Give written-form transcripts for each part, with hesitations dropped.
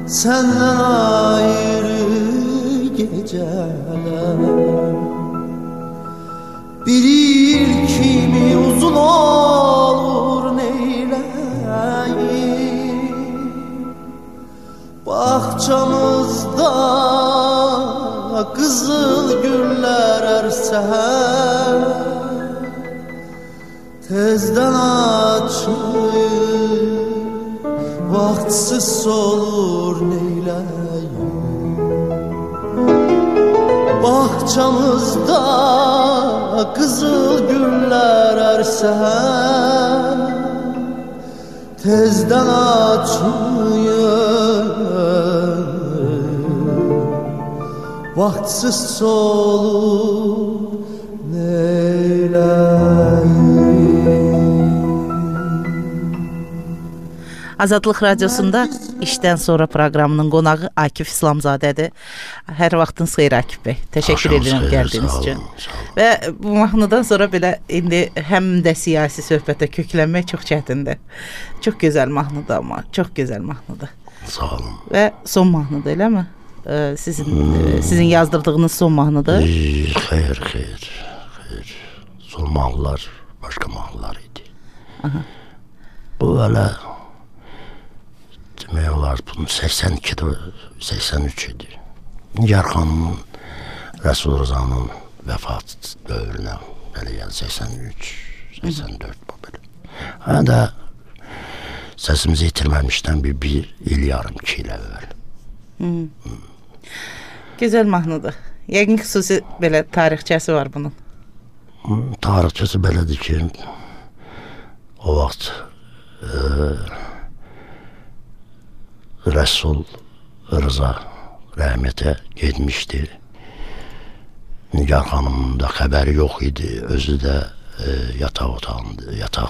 senden ayrı geceler. Bilir kimi uzun olur neyleyim, bahçamızda kızıl güller ersen, tezden açır vaktsiz solur neyleyim. Bahçamızda kızıl güller ersen, tezden açır vaktsiz solur neyleyim. Azadlıq Radiosunda işdən sonra proqramının qonağı Akif İslamzadədir. Hər vaxtınız xeyir Akif bəy. Təşəkkür edirəm gəldiyiniz üçün. Və bu mahnıdan sonra belə indi həm də siyasi söhbətə köklənmək çox çətindir. Çox gözəl mahnıdır amma, çox gözəl mahnıdır. Sağ olun. Və son mahnıdır, eləmi? Sizin yazdırdığınız son mahnıdır. Xeyr. Son mahnılar başqa mahnılar idi. Aha. Bu elə demək olar, bunun 82-də, 83 idi. Nigar xanımın, Rəsul Rızanın vəfat dövrünə, belə yəni 83, 84 bu belə. Hə də səsimizi itirməmişdən bir il yarım, 2 il əvvəl. Gözəl mahnıdır. Yəqin xüsusi belə tarixçəsi var bunun. Tarixçəsi belədir ki, o vaxt Rəsul Rıza rəhmətə getmişdi. Nigar xanımın da xəbəri yox idi. Özü də yataq otağında, yataq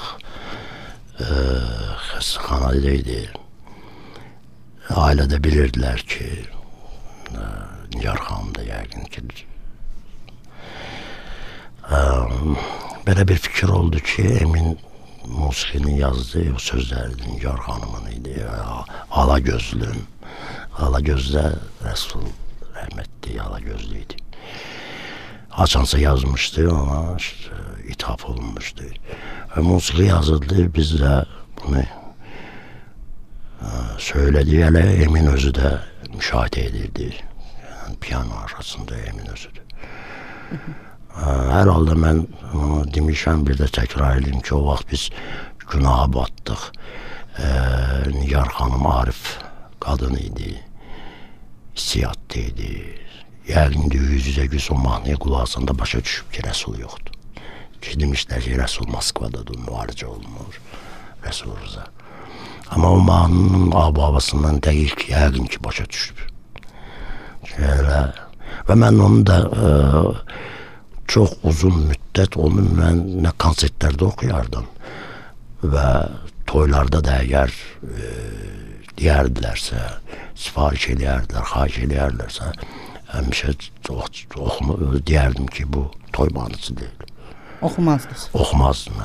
xəstəxanada idi. Ailədə bilirdilər ki, Nigar xanım da yəqin ki, belə bir fikir oldu ki, Emin musiqini yazdı, o sözləri Nigar xanımın idi. Alagözlüm, Alagözdə Rəsul rəhmətli Alagözlü idi. Haçansa yazmışdı, ona ithaf olunmuşdu. Musiqi yazıldı, biz də bunu söylədik, elə Emin özü də müşahidə edirdi. Yəni, piyano arasında Emin özüdür. Hər halda mən demişəm, bir də təkrar edeyim ki, o vaxt biz günaha batdıq. Nigar xanım Arif qadın idi, hissiyatlı idi. Yəqin yüz-yüzə güz o mahnıya qulağında başa düşüb ki, Rəsul yoxdur. Ki, demişlər ki, Rəsul Moskvadadır, müalicə olunur, Rəsul Rıza. Amma o mahnının ab-havasından dəqiq yəqin ki, başa düşüb. Və mən onu da çox uzun müddət onu mən nə konsertlərdə oxuyardım və toylarda da əgər deyərdilərsə, sifariş eləyərdilər, xahiş eləyərdilərsə, həmişə deyərdim ki, bu toy mahnısı deyil. Oxumazdınız? Oxumazdım,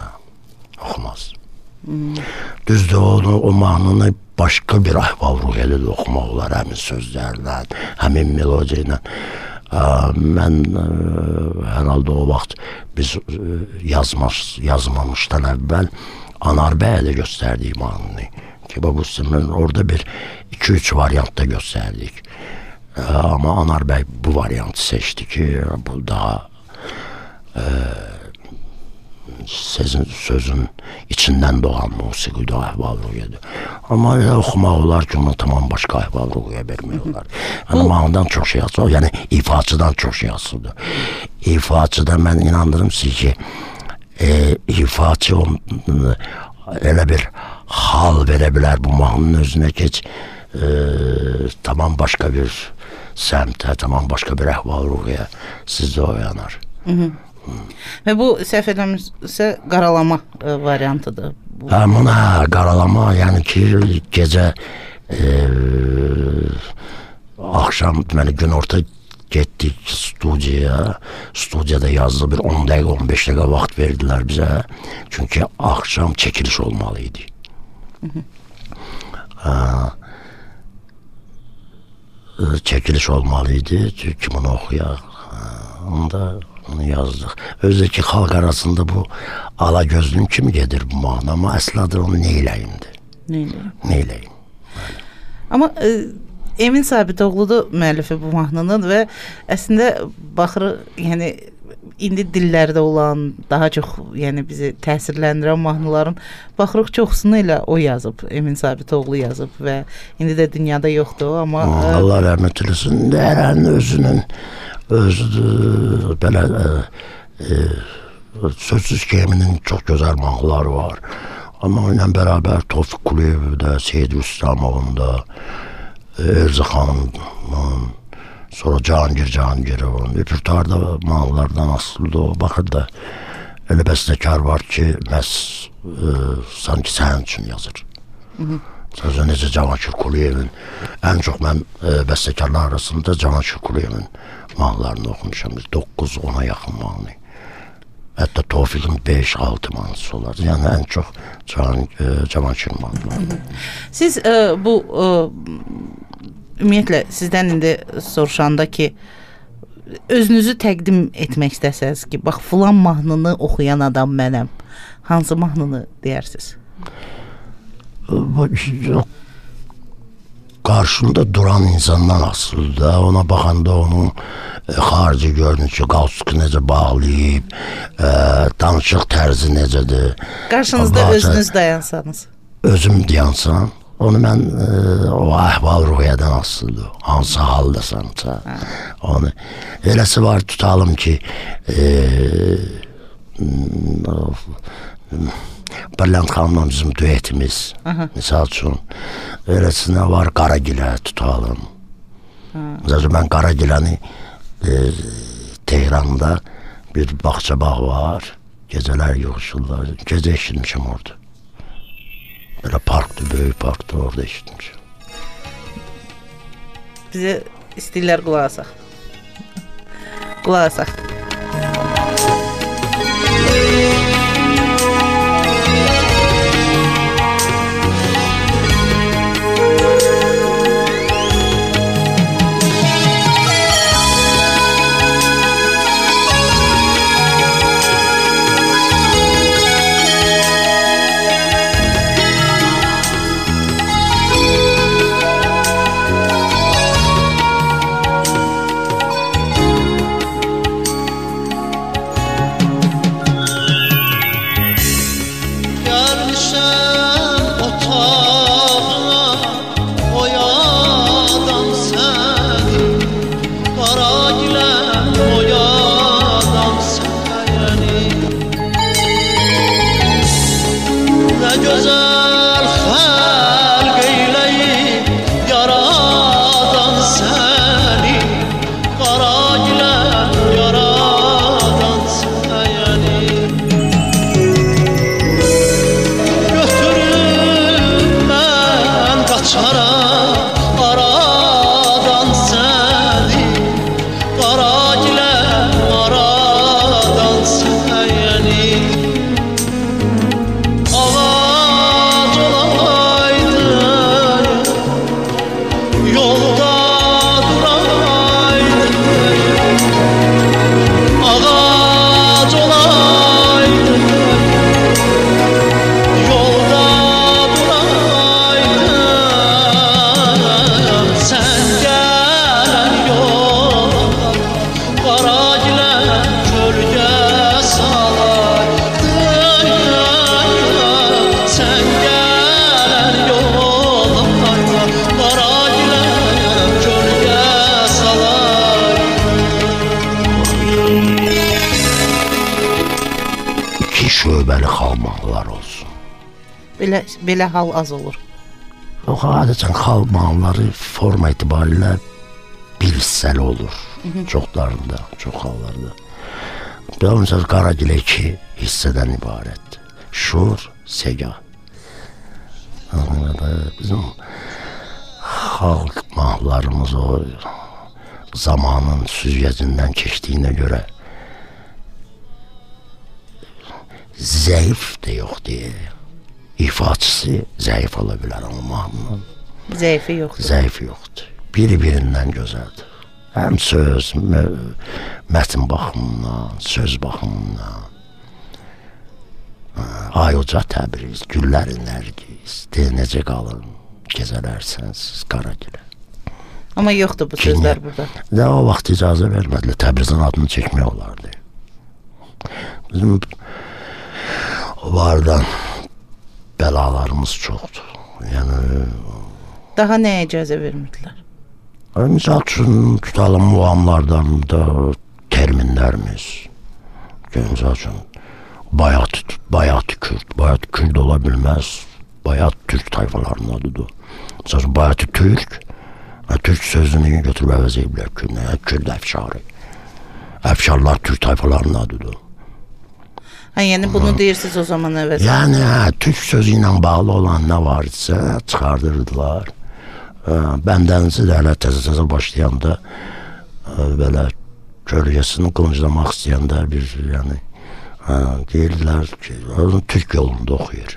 Düzdür, o mahnını başqa bir əhval-ruhiyyədə də oxumaq olar, həmin sözlərlə, həmin melodiya ilə. Mən hər halda o vaxt biz yazmamışdan əvvəl Anar bəyə də göstərdik mahnını. Ki, bu orada bir 2-3 variantda göstərdik. Amma Anar bəy bu variantı seçdi ki, bu daha sözün içindən doğan musiqidir, əhval-ruhiyyədir. Amma elə oxumaq olar ki, ona tamam başqa əhval-ruhiyyə vermək olar. Yəni, mahnıdan çox şey asılır, yəni ifaçıdan çox şey asılır. İfaçıda mən inandırım siz ki, ifaçı elə bir hal verə bilər bu mahnının özünə keç, tamam başqa bir səmtə, tamam başqa bir əhval-ruhiyyə sizdə oyanar. Və bu səhv eləmirsə qaralama variantıdır. Buna qaralama, yəni ki, gecə axşam deməli günorta getdik studiyada yazdı, bir 10 dəqiqə 15 dəqiqə vaxt verdilər bizə, çünki axşam çəkiliş olmalı idi. çəkiliş olmalıydı. Kim onu oxuyaq? Onda onu yazdıq. Özdəki xalq arasında bu Alagözlüm kimi gedir bu mahnı, amma əsl adı onu Neyləyimdir. Neyləyim. Amma Emin Sabitoğlu'dur müəllifi bu mahnının və əslində baxırıq, yəni indi dillərdə olan, daha çox yəni bizi təsirləndirən mahnıların baxırıq çoxsunu ilə o yazıb, Emin Sabitoğlu yazıb və indi də dünyada yoxdur, amma Allah rəhmət eləsin. Dərənin özüdür, belə sözsüz ki, Eminin çox gözəl mahnıları var. Amma ilə bərabər Tofiq Quliyevdə, Seyid Rüstəmovun da, Elza xanımın, sonra Cahangir repertuarda mahnılardan asıldı o. Baxır da elə bəstəkar var ki, məhz sanki sənin üçün yazır. Sözü necə Cavanşir Quliyevin, ən çox mən bəstəkarlar arasında Cavanşir Quliyevin mahnılarını oxumuşam. 9-10'a yaxın mahnı. Hətta Tofiqin 5-6 mahnısı olar. Yəni ən çox Cavanşir mahnıları. Siz bu ümumiyyətlə sizdən indi soruşanda ki, özünüzü təqdim etmək istəsəniz ki, bax filan mahnını oxuyan adam mənəm. Hansı mahnını deyərsiniz? Qarşımda duran insandan asılıdır. Ona baxanda onun xarici görünüşü, qalsuku necə bağlayıb, danışıq tərzi necədir. Qarşınızda özünüz dayansanız. Özüm dayansam, onu mən o əhval-ruhiyyədən asılıdır. Hansı haldasansa. Onu eləsi var, tutalım ki, Brilliant xanımla bizim düetimiz, misal üçün, eləsinə var Qaragilə tutalım. Məsələn, mən Qaragiləni Tehranda bir bağça bağ var, gecələr yığışırlar, gecə eşitmişim orada. Belə parkdır, böyük parkdır, orada eşitmişim. Bizə istəyirlər qulaq asaq. Qulaq asaq. Şöbəli xalq olsun. Belə hal az olur. Adətən xalq mahnıları forma itibarilə bir hissəli olur. Çoxlarında, çox hallarda. Məsələn, Qaragilə 2 hissədən ibarətdir. Şur, Segah. Bizim xalq mahnılarımız o zamanın süzgəcindən keçdiyinə görə zəif də yox deyə. İfaçısı zəif ola bilər, amma mahnının zəifi yoxdur. Zəifi yoxdur. biri-birindən gözəldir. Həm söz, mətin baxımından, söz baxımından. Ay uca Təbriz, güllərin nərgiz, necə qalın, gecələrsiz Qaragilə. Amma yoxdur bu sözlər burada. Və o vaxt icazə vermədilər, Təbrizin adını çəkmək olardı. Bizim vardan bəlalarımız çoxdur. Yəni Daha nəyə icazə vermirdilər? Misal üçün tutalım muamlardan da terminlərimiz. Misal üçün Bayat Kürt ola bilməz. Bayat Türk tayfalarının adıdır. Misal üçün Bayat Türk sözünü götürüb əvəz ediblər. Kürt əfşarı. Əfşarlar Türk tayfalarının adıdır. Yəni bunu deyirsiniz o zaman əvəz. Yəni Türk sözü ilə bağlı olan nə varsa çıxardırdılar. Bəndənizi də hələ təzə başlayanda belə kölgəsini qılınclamaq istəyəndə bir deyirdilər ki, Türk yolunda oxuyur.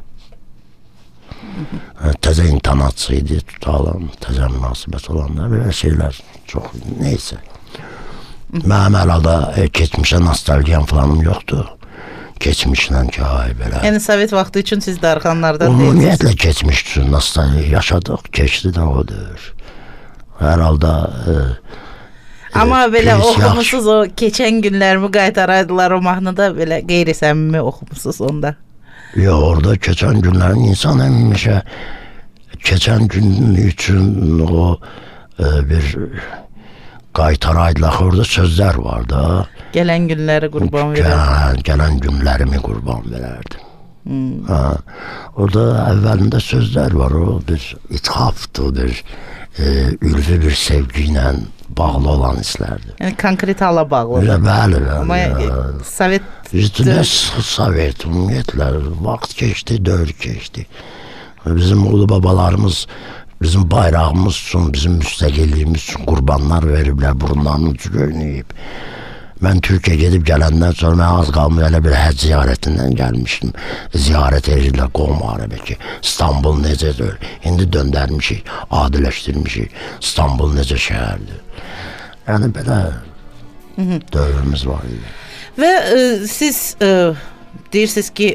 Təzə intonasiya idi, tutalım, təzə münasibət olanda belə şeylər çox, neysə. Mənim əlada keçmişə nostalgiyam falanım yoxdur. Keçmişlə ki, ay belə. Yəni Sovet vaxtı üçün siz darxanlardan deyirsiniz. Ümumiyyətlə keçmiş üçün nostalgiya yaşadıq, keçdi də odur. Hər halda amma belə oxumusunuz o keçən günlərimi qaytaraydılar o mahnıda belə qeyri-səmimi oxumusunuz onda. Yox, orada keçən günlərin insan həmişə keçən gün üçün o bir qaytaraydılar. Orada sözlər var da. Gələn günləri qurban verərdim. Gələn günlərimi qurban verərdim. Orada əvvəlində sözlər var. O bir ithafdır, bir ülvi bir sevgi ilə bağlı olan hisslərdir. Yəni konkret hala bağlı. Bəli. Amma Sovet Sovet ümumiyyətlə vaxt keçdi, dövr keçdi. Bizim ulu babalarımız bizim bayrağımız üçün, bizim müstəqilliyimiz üçün qurbanlar veriblər, burunlarını ucu göynəyib. Mən Türkiyə gedib gələndən sonra mən az qalmır elə bir həcc ziyarətindən gəlmişdim. Ziyarət edirlər qovm arabə ki, İstanbul necədir? İndi döndərmişik, adiləşdirmişik. İstanbul necə şəhərdir? Yəni belə dövrümüz var idi. Və siz deyirsiniz ki,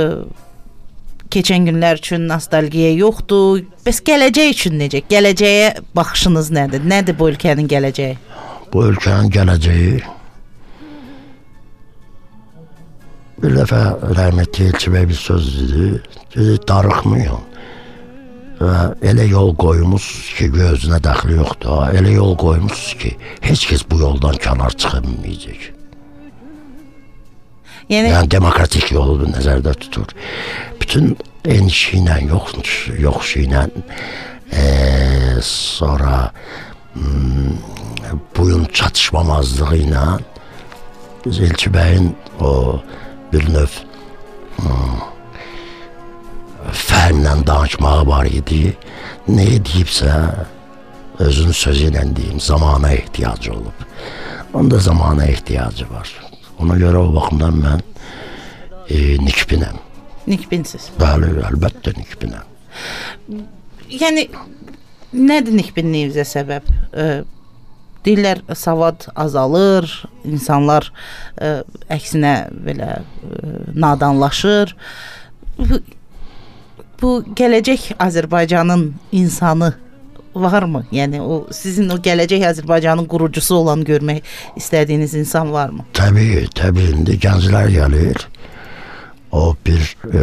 keçən günlər üçün nostalgiya yoxdur. Bəs gələcək üçün necə? Gələcəyə baxışınız nədir? Nədir bu ölkənin gələcəyi? Bu ölkənin gələcəyi bir dəfə rəhmətli Elçi bəy bir söz dedi. Dedi, darıxmayın. Və elə yol qoymusunuz ki, gözünə dəxli yoxdur. Elə yol qoymusunuz ki, heç kəs bu yoldan kənar çıxa bilməyəcək. Yəni demokratik yolu nəzərdə tutur. Bütün enişi ilə, yoxuşu ilə, sonra bugün çatışmamazlığı ilə biz Elçi bəyin o bir növ fərmlə danışmağı var idi. Nə deyibsə, özünün sözü ilə deyim, zamana ehtiyacı olub. Onda zamana ehtiyacı var. Ona görə o baxımdan mən nikbinəm. Nikbinsiz? Bəli, əlbəttə nikbinəm. Yəni, nədir nikbinliyinizə səbəb? Deyirlər, savad azalır, insanlar əksinə belə nadanlaşır. Bu gələcək Azərbaycanın insanı varmı? Yəni sizin o gələcək Azərbaycanın qurucusu olan görmək istədiyiniz insan varmı? Təbii. İndi gənclər gəlir. O bir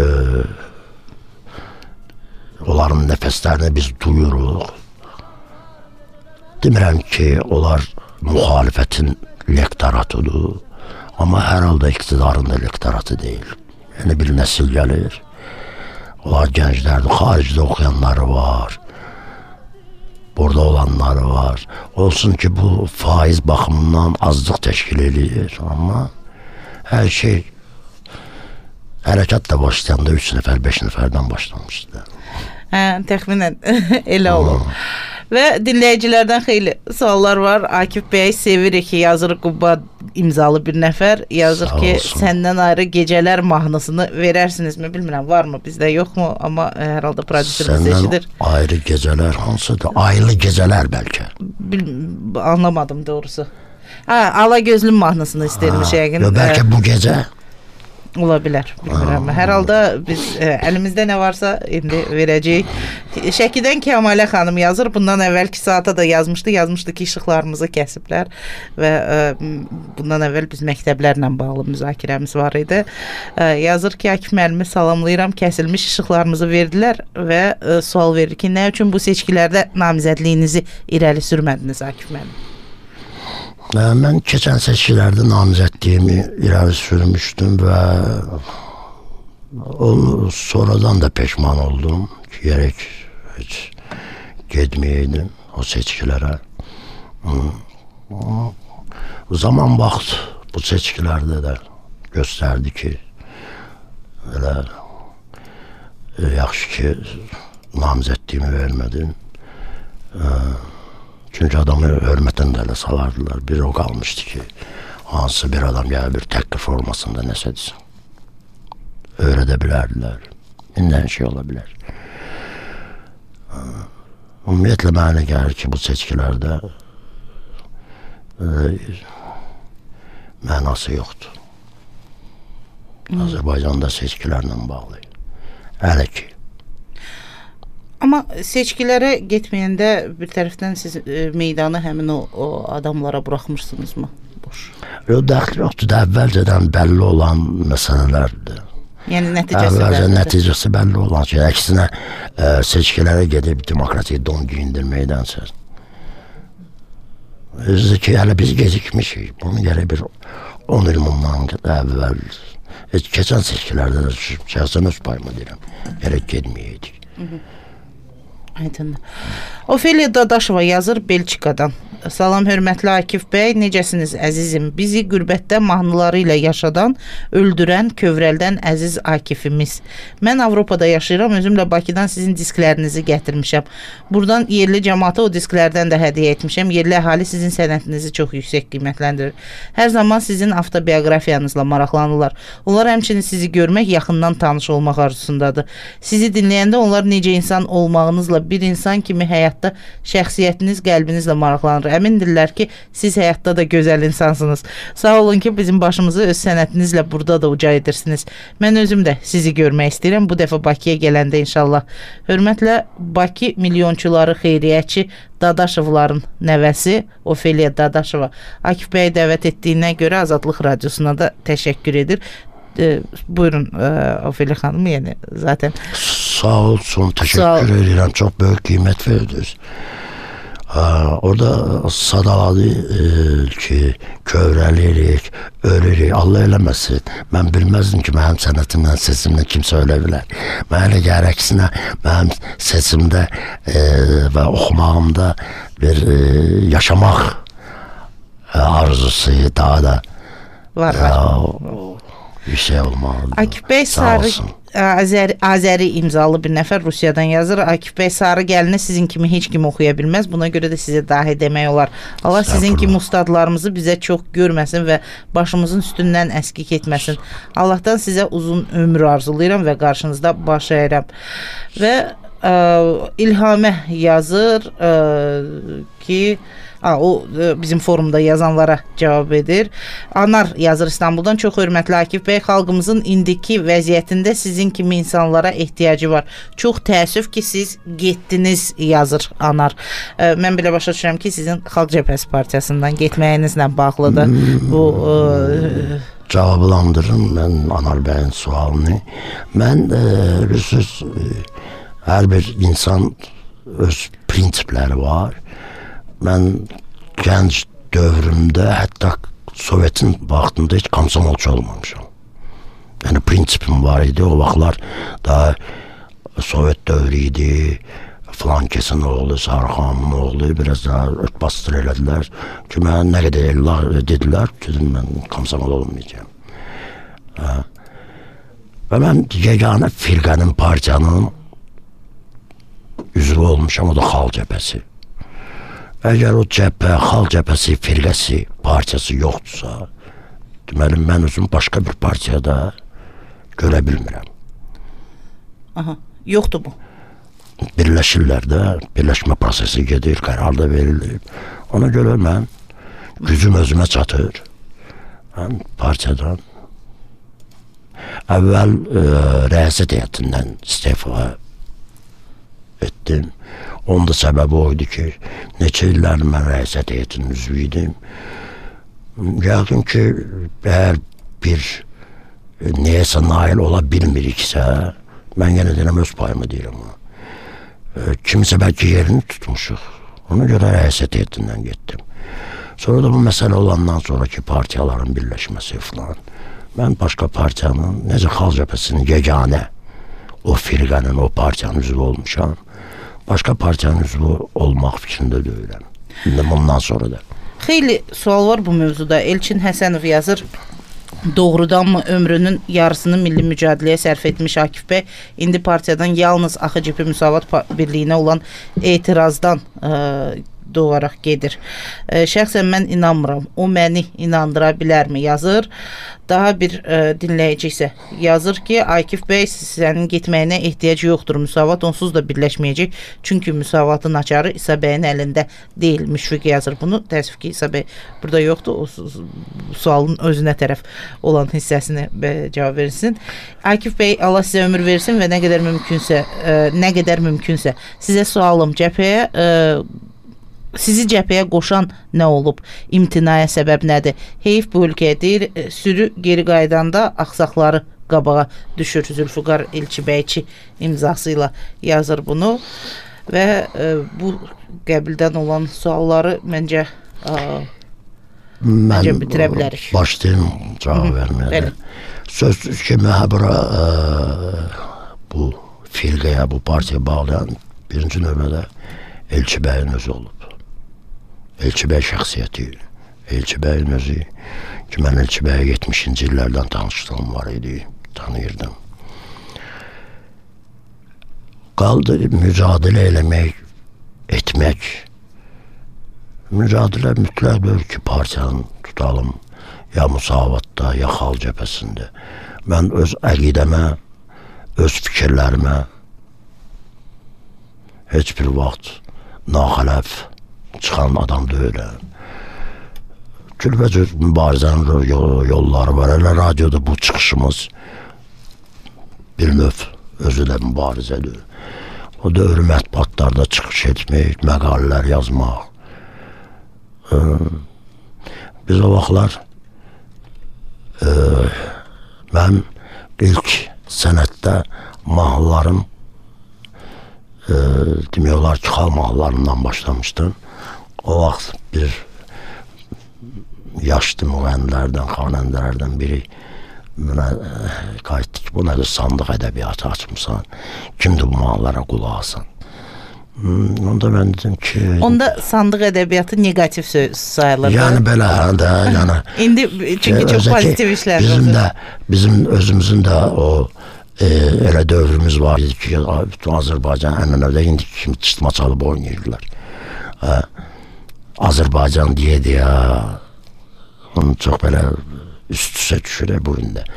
onların nəfəslərini biz duyuruq. Demirəm ki, onlar müxalifətin lektoratıdır. Amma hər halda iqtidarın da lektoratı deyil. Yəni bir nəsil gəlir. Onlar gənclərdir. Xaricdə oxuyanları var. Burada olanları var. Olsun ki, bu faiz baxımından azlıq təşkil edir. Amma hər şey hərəkət də başlayanda 3 nəfər, 5 nəfərdən başlamışdı. Təxminən elə olur. Və dinləyicilərdən xeyli suallar var. Akif bəy, sevirik ki, yazır Quba imzalı bir nəfər. Yazır ki, səndən ayrı gecələr mahnısını verərsinizmi? Bilmirəm, varmı? Bizdə yoxmu? Amma hər halda prodüserimiz eşidir. Səndən ayrı gecələr hansıdır? Aylı gecələr bəlkə. Anlamadım doğrusu. Ala gözlüm mahnısını istəyirmiş yəqin. Bəlkə bu gecə ola bilər, bilmirəm. Hər halda biz əlimizdə nə varsa indi verəcəyik. Şəkidən Kəmalə xanım yazır. Bundan əvvəlki saata da yazmışdı ki, işıqlarımızı kəsiblər və bundan əvvəl biz məktəblərlə bağlı müzakirəmiz var idi. Yazır ki, Akif müəllimi salamlayıram. Kəsilmiş işıqlarımızı verdilər və sual verir ki, nə üçün bu seçkilərdə namizədliyinizi irəli sürmədiniz Akif müəllim? Mən keçən seçkilərdə namizədliyimi irəli sürmüşdüm və onu sonradan da peşman oldum ki, gerek heç getməyəydim o seçkilərə. Zaman vaxt bu seçkilərdə də göstərdi ki, elə yaxşı ki, namizədliyimi vermədim. Çünki adamı hörmətən də elə salardılar. Bir o qalmışdı ki, hansı bir adam gəlir bir təklif formasında nəsə desin. Öyrədə bilərdilər. İndən şey ola bilər. Ümumiyyətlə, mənə gəlir ki, bu seçkilərdə mənası yoxdur. Azərbaycanda seçkilərlə bağlı. Hələ ki. Amma seçkilərə getməyəndə bir tərəfdən siz meydanı həmin o adamlara buraxmışsınızmı? Boş. Yox, dəxil yoxdur. Əvvəlcədən bəlli olan məsələlərdir. Yəni nəticəsi bəllidir. Nəticəsi bəlli olan şey. Əksinə seçkilərə gedib demokratik don giyindirməkdənsə. Özü ki, hələ biz gecikmişik. Bunu gərək bir 10 il bundan əvvəl. Keçən seçkilərdə də şəxsən öz payımı deyirəm. Gərək gedməyəydik. Aydın. Ofeliya Dadaşova yazır Belçikadan. Salam hörmətli Akif bəy, necəsiniz əzizim? Bizi qürbətdə mahnıları ilə yaşadan, öldürən, kövrəldən əziz Akifimiz. Mən Avropada yaşayıram, özümlə Bakıdan sizin disklərinizi gətirmişəm. Buradan yerli cəmaata o disklərdən də hədiyyə etmişəm. Yerli əhali sizin sənətinizi çox yüksək qiymətləndirir. Hər zaman sizin avtobioqrafiyanızla maraqlanırlar. Onlar həmçinin sizi görmək, yaxından tanış olmaq arzusundadır. Sizi dinləyəndə onlar necə insan olmağınızla bir insan kimi həyatda şəxsiyyətiniz, qəlbinizlə maraqlanır. Əmindirlər ki, siz həyatda da gözəl insansınız. Sağ olun ki, bizim başımızı öz sənətinizlə burada da uca edirsiniz. Mən özüm də sizi görmək istəyirəm. Bu dəfə Bakıya gələndə inşallah. Hörmətlə Bakı milyonçuları xeyriyyəçi Dadaşovların nəvəsi Ofeliya Dadaşova. Akif bəyi dəvət etdiyinə görə Azadlıq Radiosuna da təşəkkür edir. Buyurun Ofeliya xanım, yəni zaten. Sağ olsun, təşəkkür edirəm. Çox böyük qiymət verdiniz. Orada sadaladı ki, kövrəlirik, ölürük, Allah eləməsin. Mən bilməzdim ki, mənim sənətimlə, sesimlə kimsə ölə bilər. Mən elə gərəksinə, mənim sesimdə və oxumağımda bir yaşamaq arzusu daha da var. Bir şey olmalıdır. Akif bəy Sarı Azəri imzalı bir nəfər Rusiyadan yazır. Akif bəy Sarı gəlini sizin kimi heç kim oxuya bilməz. Buna görə də sizə dahi demək olar. Allah sizin kimi ustadlarımızı bizə çox görməsin və başımızın üstündən əskik etməsin. Allahdan sizə uzun ömür arzulayıram və qarşınızda baş əyirəm. Və İlhamə yazır ki, o bizim forumda yazanlara cavab edir. Anar yazır İstanbuldan. Çox hörmətli Akif bəy, xalqımızın indiki vəziyyətində sizin kimi insanlara ehtiyacı var. Çox təəssüf ki, siz getdiniz, yazır Anar. Mən belə başa düşürəm ki, sizin Xalq Cəbhəsi Partiyasından getməyinizlə bağlıdır. Bu cavablandırım mən Anar bəyin sualını. Mən bilirsiniz, hər bir insan öz prinsipləri var. Mən gənc dövrümdə, hətta Sovetin vaxtında heç komsomolçu olmamışam. Yəni prinsipim var idi. O vaxtlar da Sovet dövrü idi. Falan kesin oğlu, Sarıxanın oğlu biraz daha örtbastır elədilər ki, mən nə qədər ellər dedilər ki, mən komsomol olmayacağım. Və mən yeganə firqənin, partiyanın üzvü olmuşam, o da Xalq Cəbhəsi. Əgər o cəbhə, xalq cəbhəsi, firqəsi, partiyası yoxdursa, deməli mən özüm başqa bir partiyada görə bilmirəm. Aha, yoxdur bu. Birləşirlər də, birləşmə prosesi gedir, qərar da verilir. Ona görə mən gücüm özümə çatır. Mən partiyadan əvvəl rəyasət heyətindən istifa etdim. Onun da səbəbi oydu ki, neçə illərin mən rəyasət heyətinin üzvü idim. Yəqin ki, əgər bir neyəsə nail ola bilmiriksə, mən yenə deyirəm, öz payımı deyirəm. Kimsə bəlkə yerini tutmuşuq. Ona görə rəyasət heyətindən getdim. Sonra da bu məsələ olandan sonraki partiyaların birləşməsi falan. Mən başqa partiyanın, necə xalq cəbhəsinin yeganə, o firqənin, o partiyanın üzvü olmuşam. Başqa partiyanın üzvü olmaq fikrində deyiləm. Bundan sonra da. Xeyli sual var bu mövzuda. Elçin Həsənov yazır. Doğrudanmı ömrünün yarısını milli mücadiləyə sərf etmiş Akif bəy indi partiyadan yalnız AXCP Müsavat Birliyinə olan etirazdan doğaraq gedir. Şəxsən mən inanmıram. O məni inandıra bilərmi? Yazır. Daha bir dinləyici isə yazır ki, Akif bəy sənin getməyinə ehtiyac yoxdur. Müsavat onsuz da birləşməyəcək. Çünki Müsavatın açarı İsa bəyin əlində deyil. Müşfiq yazır bunu. Təəssüf ki, İsa bəy burada yoxdur. O sualın özünə tərəf olan hissəsini cavab versin. Akif bəy, Allah sizə ömür versin və nə qədər mümkünsə sizə sualım, sizi cəbhəyə qoşan nə olub? İmtinaya səbəb nədir? Heyf bu ölkəyə deyir, sürü geri qaydanda axsaqları qabağa düşür. Zülfüqar Elçibəyçi imzası ilə yazır bunu və bu qəbildən olan sualları məncə bitirə bilərik. Başlayayım cavab verməyə. Sözdür ki, məhəbura bu firqəyə, bu partiya bağlayan birinci növbədə Elçibəyin özü olub. Elçibəy şəxsiyyəti, Elçibəyin özü ki, mən Elçibəyə 70-ci illərdən tanışlığım var idi, tanıyırdım. Qaldı mücadilə etmək. Mücadilə mütləqdir ki, partiyanı tutalım, ya Müsavatda, ya xalq cəbhəsində. Mən öz əqidəmə, öz fikirlərimə heç bir vaxt naxələf çıxan adam deyiləm. Cürbəcür mübarizənin yolları var. Elə radioda bu çıxışımız bir növ özü də mübarizədir. O dövrü mətbuatlarda çıxış etmək, məqalələr yazmaq. Biz o vaxtlar mən ilk sənətdə mahnılarım demək olar ki, xalq mahnılarından başlamışdım. O vaxt bir yaşlı müğənnilərdən, xanəndələrdən biri mənə qayıtdı ki, bu nədir, sandıq ədəbiyyatı açmışsan, kimdir bu mahnılara qulaq asan? Onda mən dedim ki... Onda sandıq ədəbiyyatı negativ sayılır. Yəni belə, də, yəni... İndi çünki çox pozitiv işlər. Bizim özümüzün də o elə dövrümüz var idi ki, bütün Azərbaycan ənənəvdə indi kimi çıtma çalıb oynayırlar. Azərbaycan deyə onu çox belə üst-üstə düşürək bu gündə.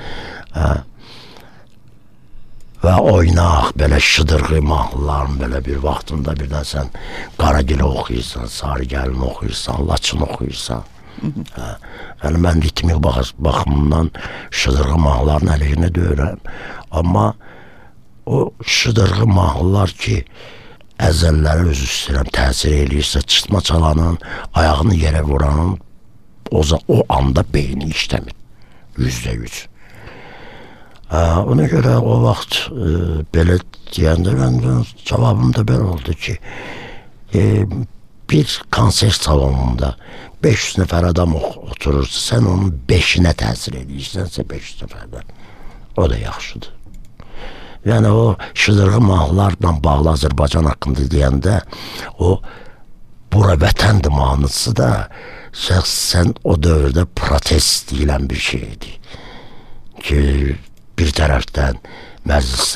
Və oynaq, belə şıdırğı mahnıların belə bir vaxtında birdən sən Qaragili oxuyursan, Sarıgəlin oxuyursan, Laçın oxuyursan. Yəni mən ritmik baxımından şıdırğı mahnıların əleyhinə deyirəm. Amma o şıdırğı mahnılar ki, əzəlləri özü istəyirəm, təsir eləyirsə, çıtma çalanın, ayağını yerə vuranın o anda beyni işləmir, %100. Ona görə o vaxt belə deyəndə mənim cavabım da belə oldu ki, bir konsert salonunda 500 nəfər adam oturursa, sən onun 5-inə təsir edirsənsə 500 nəfərdən, o da yaxşıdır. Yəni o şıdırğı mahnılarla bağlı Azərbaycan haqqında deyəndə o bura vətəndir mahnısı da şəxsən o dövrdə protest deyilən bir şeydir. Ki bir tərəfdən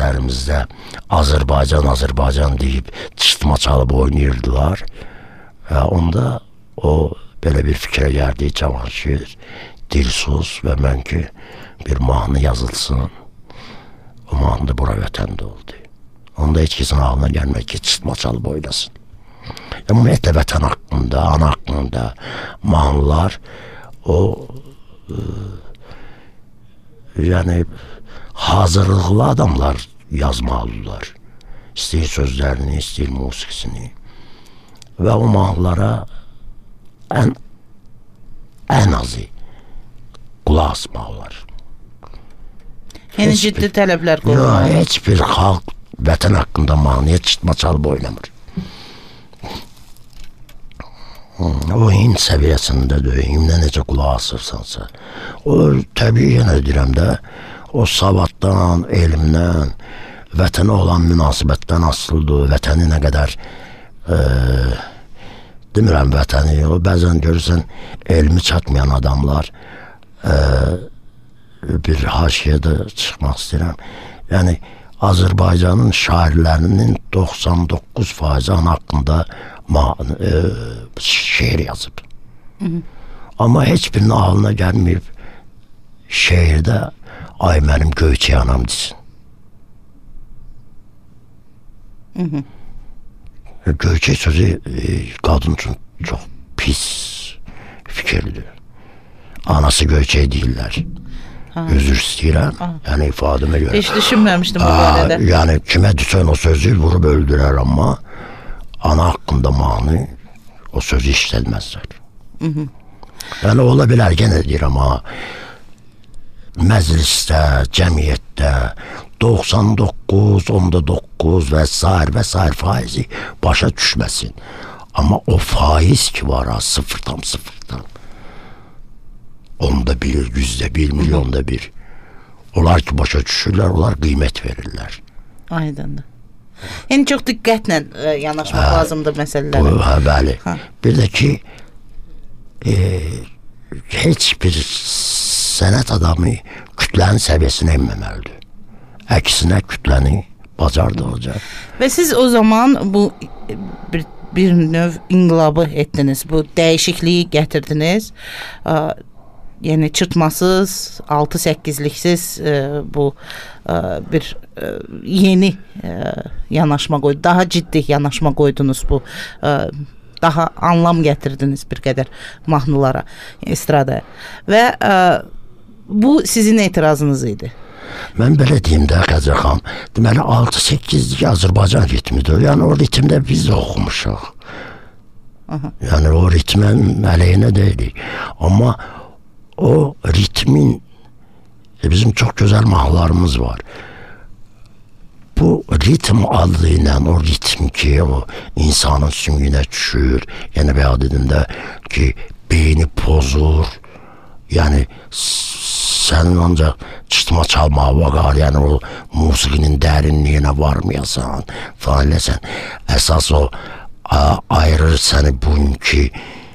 məclislərimizdə Azərbaycan deyib çıtma çalıb oynayırdılar. Onda o belə bir fikrə gəldi Cavanşir, Dilsuz və mən ki, bir mahnı yazılsın. O mahnı bura vətəndə oldu. Onda heç kəsin ağlına gəlmək ki, çıtma çalıb oynasın. Ümumiyyətlə vətən haqqında, ana haqqında mahnılar o yəni hazırlıqlı adamlar yazmalıdırlar. İstəyir sözlərini, istəyir musiqisini. Və o mahnılara ən azı qulaq asmaq olar. Yəni ciddi tələblər qoyulmalı. Heç bir xalq vətən haqqında mahnıya çıtma çalıb oynamır. O himn səviyyəsindədir, himnə necə qulaq asırsansa. O təbii yenə deyirəm də, o savaddan, elmdən, vətənə olan münasibətdən asılıdır, vətəni nə qədər demirəm vətəni, o bəzən görürsən elmi çatmayan adamlar bir haşiyədə çıxmaq istəyirəm. Yəni Azərbaycanın şairlərinin 99% ana haqqında şeir yazıb. Amma heç birinin ağlına gəlməyib şeirdə ay mənim Göyçək anam desin. Göyçək sözü qadın üçün çox pis fikirlidir. Anası Göyçək deyirlər. Üzr istəyirəm, yəni ifadəmə görə. Heç düşünməmişdim bu barədə. Yəni kimə düşən o sözü vurub öldürər, amma ana haqqında mahnı o sözü işlətməzlər. Yəni ola bilər, yenə deyirəm, məclisdə, cəmiyyətdə 99.9 və s. faizi başa düşməsin. Amma o faiz ki var, 0.0 onda bir, 100%, milyonda bir. Onlar ki başa düşürlər, onlar qiymət verirlər. Aydındır. Yəni çox diqqətlə yanaşmaq lazımdır məsələlərə. Bəli. Bir də ki, heç bir sənət adamı kütlənin səviyyəsinə inməməlidir. Əksinə kütləni bacardıqca. Və siz o zaman bu bir növ inqilabı etdiniz, bu dəyişikliyi gətirdiniz. Yəni çırpmasız, 6-8-liksiz bu bir yeni yanaşma qoydunuz, daha ciddi yanaşma qoydunuz bu, daha anlam gətirdiniz bir qədər mahnılara, estradaya və bu sizin etirazınız idi. Mən belə deyim də Qədir xanım, deməli 6-8-lik Azərbaycan ritmidir, yəni o ritmdə biz də oxumuşuq. Yəni o ritmin əleyhinə deyilik, amma o ritmin bizim çox gözəl mahnılarımız var. Bu ritm adı ilə o ritm ki, o insanın sümüyünə düşür, yəni bəya dedim də ki, beyni pozur, yəni sənin ancaq çıtma çalmağa vaxar, yəni o musiqinin dərinliyinə varmayasan, falan eləsən, əsas o ayırır səni bugünkü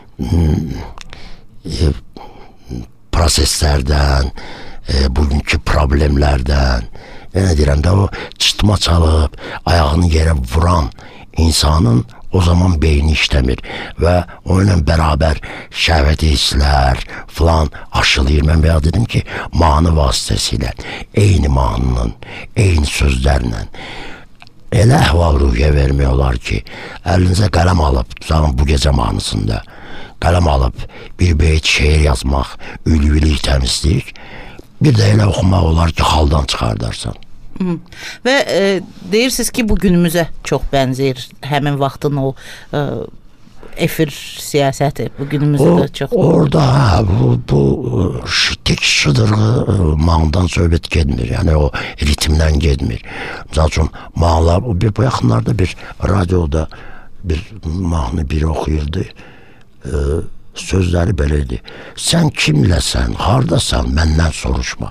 proseslərdən, bugünkü problemlərdən. Yəni deyirəm də o çıtma çalıb, ayağını yerə vuran insanın o zaman beyni işləmir və onunla bərabər şəhvəti hisslər falan aşılayır. Mən bəya dedim ki, mahnı vasitəsilə, eyni mahnının, eyni sözlərlə elə əhval-ruhiyyə vermək olar ki, əlinizə qələm alıb, bu gecə mahnısında qələm alıb bir beyt şeir yazmaq, ülvilik, təmizlik, bir də elə oxumaq olar ki, xaldan çıxardarsan. Və deyirsiniz ki, bu günümüzə çox bənzəyir həmin vaxtın o efir siyasəti, bu günümüzdə də çox. Orada bu tek şıdırğı mahnıdan söhbət getmir, yəni o ritmdən getmir. Misal üçün, mahnılar, bu yaxınlarda bir radioda bir mahnı biri oxuyurdu, sözləri belə idi. Sən kimləsən, hardasan, məndən soruşma.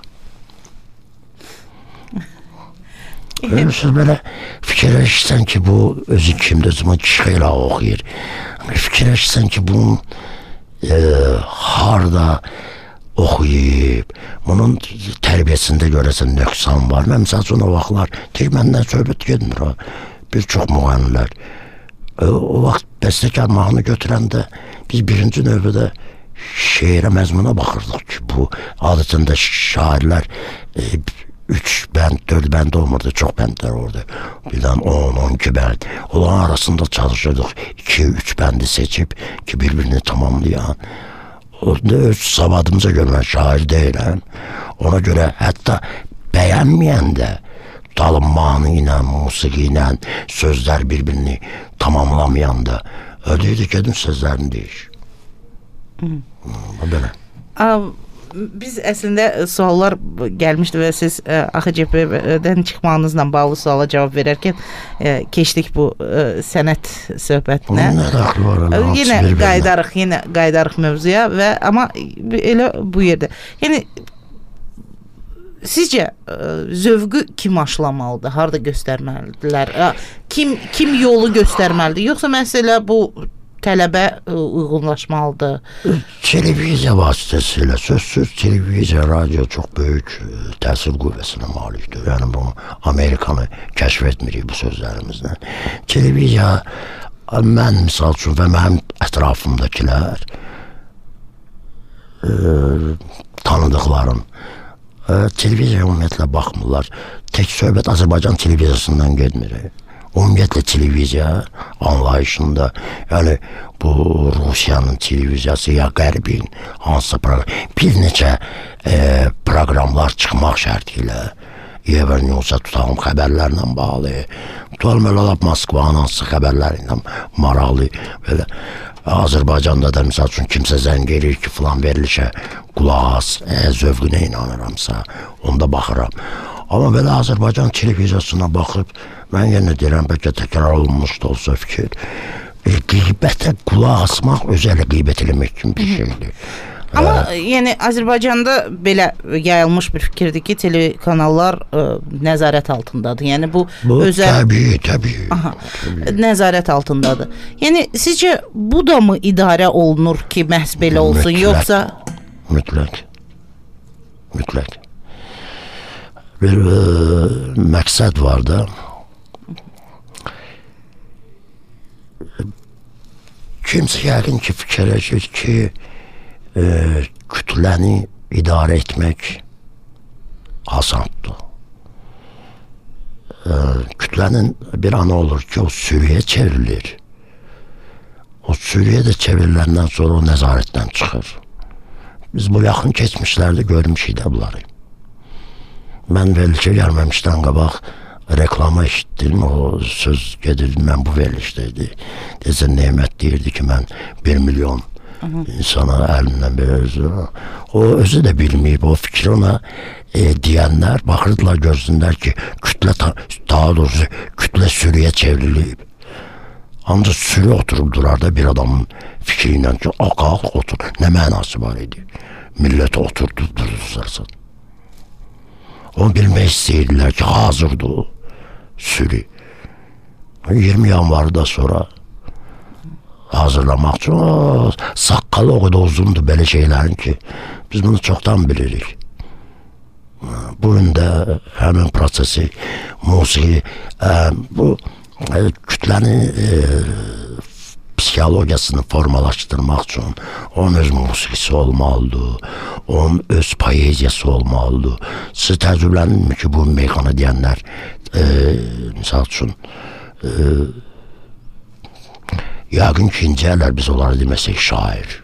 Ölürsüz belə fikirləşsən ki, bu özü kimdir, zaman kişi ilə oxuyur. Fikirləşsən ki, bunun harda oxuyub, bunun tərbiyəsində görəsən nöqsan var. Mən misal üçün o vaxtlar, tek məndən söhbət getmir, bir çox müğənnilər. O vaxt bəstəkar mahnı götürəndə biz birinci növbədə şeirə, məzmuna baxırdıq ki, bu adətən də şairlər 3 bənd, 4 bənd olmurdu, çox bəndlər olurdu. Birdən 10, 12 bənd. Onların arasında çalışırdıq 2-3 bəndi seçib ki, bir-birini tamamlayan. Öz savadımıza görə mən şair deyiləm. Ona görə hətta bəyənməyəndə tutalım mahnı ilə, musiqi ilə, sözlər bir-birini tamamlamayanda ödəydi gedin sözlərini deyiş. Belə. Biz əslində suallar gəlmişdi və siz AXCP-dən çıxmağınızla bağlı suala cavab verərkən keçdik bu sənət söhbətinə. Yenə qayıdarıq mövzuya və amma elə bu yerdə. Yəni sizcə zövqü kim aşılamalıdır? Harda göstərməlidirlər? Kim yolu göstərməlidir? Yoxsa məsələ bu tələbə uyğunlaşmalıdır? Televiziya vasitəsilə, sözsüz televiziya, radio çox böyük təsir qüvvəsinə malikdir. Yəni bunu Amerikanı kəşf etmirik bu sözlərimizlə. Televiziya, mən misal üçün və mənim ətrafımdakilər, tanıdıqlarım televiziyaya ümumiyyətlə baxmırlar. Tək söhbət Azərbaycan televiziyasından getmir. Ümumiyyətlə televiziya anlayışında, yəni bu Rusiyanın televiziyası ya Qərbin hansısa proqram, bir neçə proqramlar çıxmaq şərti ilə Evernewsa tutalım xəbərlərlə bağlı, tutalım elə Moskvanın hansısa xəbərləri ilə maraqlı, belə Azərbaycanda da misal üçün kimsə zəng edir ki, filan verilişə qulaq as, zövqünə inanıramsa, onda baxıram. Amma belə Azərbaycan televiziyasına baxıb, mən yenə deyirəm, bəlkə təkrar olunmuşdu olsa fikir, qeybətə qulaq asmaq özü elə qeybət eləmək kimi bir şeydir. Amma yəni Azərbaycanda belə yayılmış bir fikirdir ki, telekanallar nəzarət altındadır. Yəni bu özəl təbii. Nəzarət altındadır. Yəni sizcə bu da mı idarə olunur ki, məhz belə olsun, yoxsa mütləq. Bir məqsəd var da. Kimsə yəqin ki, fikirləşir ki, kütləni idarə etmək asandır. Kütlənin bir an olur ki, o sürüyə çevrilir. O sürüyə də çevriləndən sonra o nəzarətdən çıxır. Biz bu yaxın keçmişlərdə görmüşük də bunları. Mən verilişə gəlməmişdən qabaq reklama eşitdim, o söz gedirdi, mən bu verilişdeydi. Deyəcək, Nemət deyirdi ki, mən 1 milyon insana əlindən belə özü. O özü də bilməyib, o fikri ona deyənlər baxırdılar, görsünlər ki, kütlə, daha doğrusu kütlə sürüyə çevrilib. Ancaq sürü oturub durarda bir adamın fikri ilə ki, qalx otur, nə mənası var idi? Millət oturdu, durursan. Onu bilmək istəyirdilər ki, hazırdır o sürü. 20 yanvarda sonra hazırlamaq üçün saqqalı o qədər uzundur belə şeylərin ki, biz bunu çoxdan bilirik. Bugün də həmin prosesi, musiqi, bu kütlənin psixologiyasını formalaşdırmaq üçün onun öz musiqisi olmalıdır, onun öz poeziyası olmalıdır. Siz təəccüblənirmi ki, bu meyxana deyənlər, misal üçün, yəqin ki, incəyərlər biz onları deməsək şair.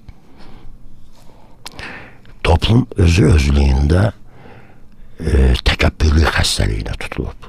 Toplum özü özlüyündə təkəbbürlük xəstəliyinə tutulub.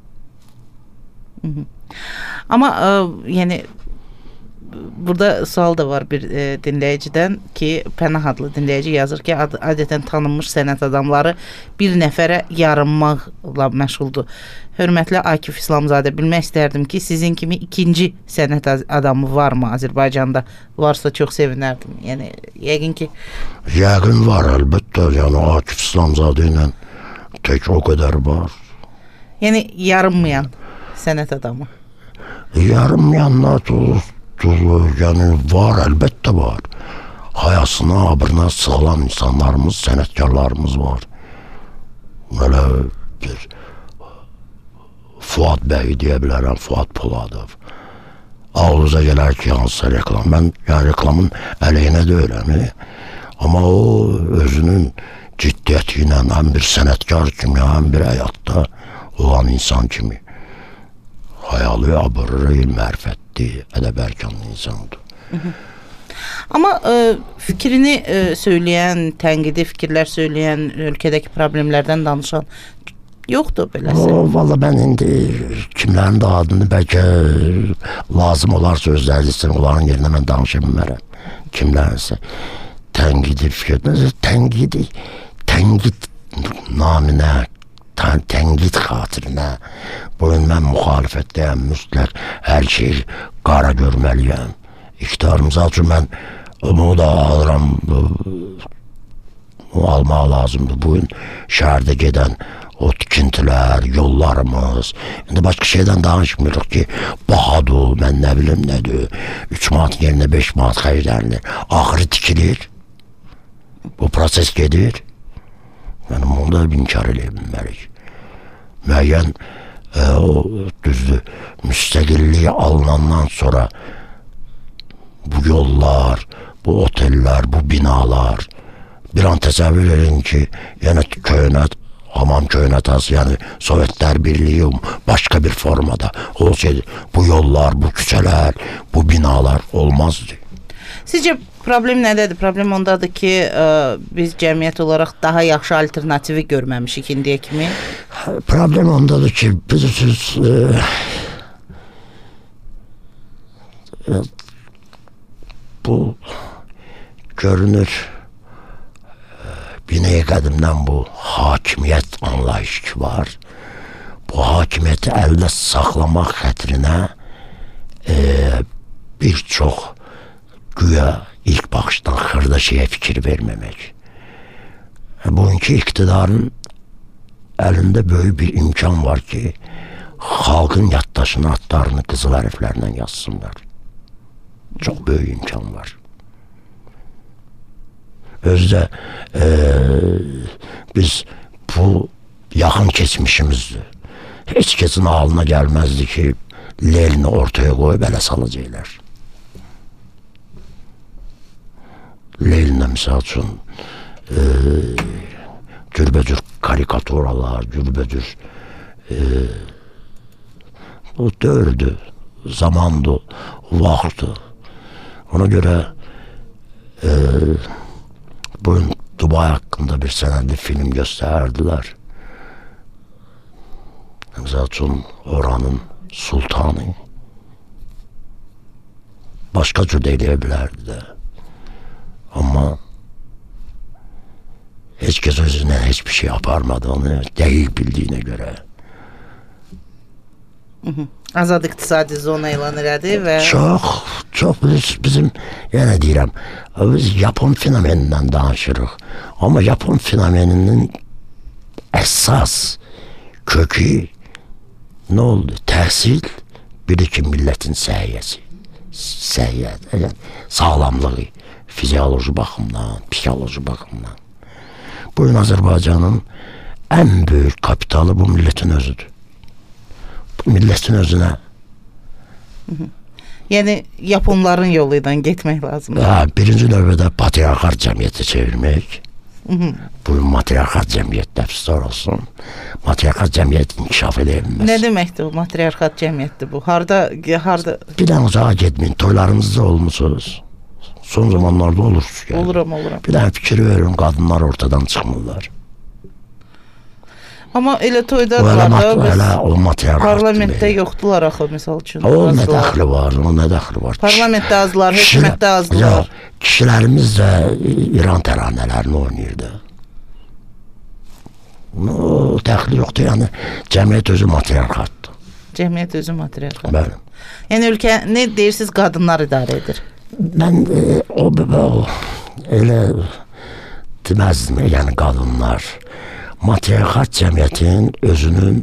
Amma yəni burada sual da var bir dinləyicidən ki, Pənah adlı dinləyici yazır ki, adətən tanınmış sənət adamları bir nəfərə yarınmaqla məşğuldur. Hörmətli Akif İslamzadə, bilmək istərdim ki, sizin kimi ikinci sənət adamı varmı Azərbaycanda? Varsa çox sevinərdim. Yəni, yəqin ki... Yəqin var, əlbəttə. Yəni, Akif İslamzadə ilə tək o qədər var. Yəni, yarınmayan sənət adamı? Yarınmayanlar yəni var, əlbəttə var. Hayasına, abırına sığılan insanlarımız, sənətkarlarımız var. Belə bir Fuad bəyi deyə bilərəm, Fuad Poladov. ağlınıza gələr ki, hansısa reklam. Mən yəni reklamın əleyhinə deyiləm. Amma o özünün ciddiyyəti ilə həm bir sənətkar kimi, həm bir həyatda olan insan kimi hayalı, abırlı, mərifətli, ədəb-ərkanlı insandır. Amma fikrini söyləyən, tənqidi fikirlər söyləyən, ölkədəki problemlərdən danışan yoxdur beləsi. Valla mən indi kimlərin də adını bəlkə lazım olarsa özləri üçün onların yerinə mən danışa bilmərəm. Kimlərinsə tənqidi fikirlər, tənqid naminə, tənqid xatirinə bugün mən müxalifətdəyəm, mütləq hər şey qara görməliyəm. İqtidarımıza üçün mən onu da alıram, almaq lazımdır. Bugün şəhərdə gedən o tikintilər, yollarımız, indi başqa şeydən danışmırıq ki, bahadır, mən nə bilim nədir, 3 manat yerinə 5 manat xərclənilir, axırı tikilir, bu proses gedir. Yəni, bunu da inkar eləyə bilmərik. Müəyyən, o düzdür, müstəqilliyi alınandan sonra bu yollar, bu oteller, bu binalar, bir an təsəvvür edin ki, yəni hamam köynətası, yəni Sovetlər Birliyi başqa bir formada olsaydı, bu yollar, bu küçələr, bu binalar olmazdı. Sizcə problem nədədir? Problem ondadır ki, biz cəmiyyət olaraq daha yaxşı alternativi görməmişik indiyə kimi. Problem ondadır ki, bilirsiniz, bu görünür binəyə qədimdən bu hakimiyyət anlayışı ki var. Bu hakimiyyəti əldə saxlamaq xətrinə bir çox güya ilk baxışdan xırda şeyə fikir verməmək. Bugünkü iktidarın əlində böyük bir imkan var ki, xalqın yaddaşını, adlarını qızıl hərflərlə yazsınlar. Çox böyük imkan var. Özdə biz bu yaxın keçmişimizdir. Heç kəsin ağlına gəlməzdi ki, Lenini ortaya qoyub ələ salacaqlar. Leninə misal üçün cürbəcür karikaturalar, cürbəcür o dövrdür, zamandır, vaxtdır. Ona görə bugün Dubai haqqında bir sənədli film göstərdilər. Misal üçün oranın sultanı başqa cür də eləyə bilərdi də. Amma heç kəs özündən heç bir şey aparmadığını dəqiq bildiyinə görə. Azad iqtisadi zona elan elədi və Çox bizim, yenə deyirəm, biz Japon fenomenindən danışırıq. Amma Japon fenomeninin əsas kökü nə oldu? Təhsil, bir ki millətin səhiyyəsi, sağlamlığı, fizioloji baxımdan, psixoloji baxımdan. Bugün Azərbaycanın ən böyük kapitalı bu millətin özüdür. Bu millətin özünə. Yəni, Yaponların yoluyla getmək lazımdır. Birinci növbədə patriarxat cəmiyyəti çevirmək. Bugün matriarxat cəmiyyət dəfsizlər olsun. Matriarxat cəmiyyət inkişaf edə bilməz. Nə deməkdir o matriarxat cəmiyyətdir bu? Harda? Bir dənə uzağa getməyin, toylarınızda olmuşsunuz. Son zamanlarda olursunuz. Yəni. Oluram. Bir dənə fikir verin, qadınlar ortadan çıxmırlar. Amma elə toydadılar da, parlamentdə yoxdular axı, misal üçün. O nə dəxli var, Parlamentdə azdılar, hökumətdə azdılar. Kişilərimiz də İran təranələrini oynayırdı. O dəxli yoxdur, yəni cəmiyyət özü matriarxatdır. Cəmiyyət özü matriarxatdır. Bəli. Yəni ölkə, nə deyirsiniz, qadınlar idarə edir? Mən o elə deməzdim, yəni qadınlar. Matriarxat cəmiyyətin özünün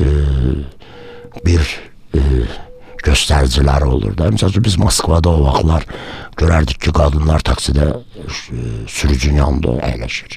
bir göstəriciləri olur da. Məsələn, biz Moskvada o vaxtlar görərdik ki, qadınlar taksidə sürücünün yanında əyləşir.